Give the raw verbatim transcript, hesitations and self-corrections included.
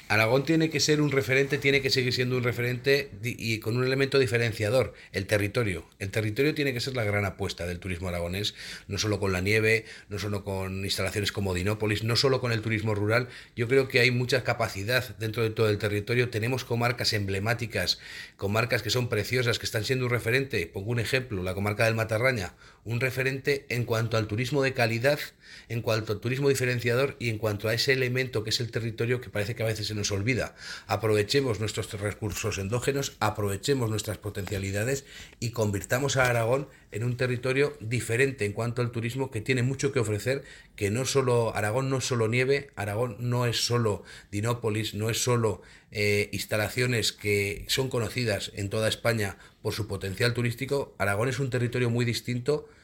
Aragón tiene que ser un referente, tiene que seguir siendo un referente di- y con un elemento diferenciador, el territorio. El territorio tiene que ser la gran apuesta del turismo aragonés, no solo con la nieve, no solo con instalaciones como Dinópolis, no solo con el turismo rural. Yo creo que hay mucha capacidad dentro de todo el territorio. Tenemos comarcas emblemáticas, comarcas que son preciosas, que están siendo un referente. Pongo un ejemplo, la comarca del Matarraña, un referente en cuanto al turismo de calidad, en cuanto al turismo diferenciador y en cuanto a ese elemento que es el territorio que parece que a veces se nos olvida. Aprovechemos nuestros recursos endógenos, aprovechemos nuestras potencialidades y convirtamos a Aragón en un territorio diferente en cuanto al turismo, que tiene mucho que ofrecer, que no solo Aragón no es solo nieve, Aragón no es solo Dinópolis, no es solo eh, instalaciones que son conocidas en toda España por su potencial turístico. Aragón es un territorio muy distinto